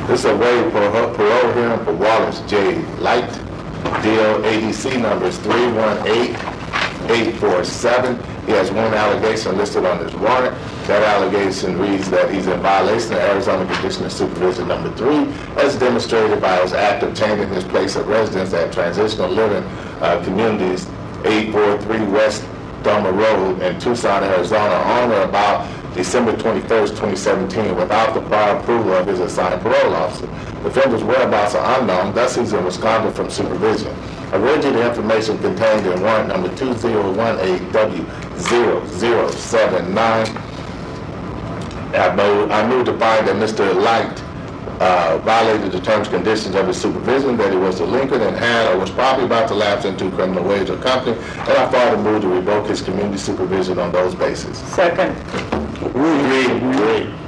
This is a waive parole hearing for Wallace J. Light. Deal ADC number is 318847. He has one allegation listed on his warrant. That allegation reads that he's in violation of Arizona Condition of Supervision number 3, as demonstrated by his act of changing his place of residence at Transitional Living Communities, 843 West Dahmer Road in Tucson, Arizona, on or about December 21st, 2017, without the prior approval of his assigned parole officer. The offender's whereabouts are unknown, thus he's in misconduct from supervision. I read you the information contained in warrant number 2018W0079. I move to find that Mr. Light violated the terms and conditions of his supervision, that he was delinquent and had or was probably about to lapse into criminal wage or company, and I further move to revoke his community supervision on those bases. Second. Read.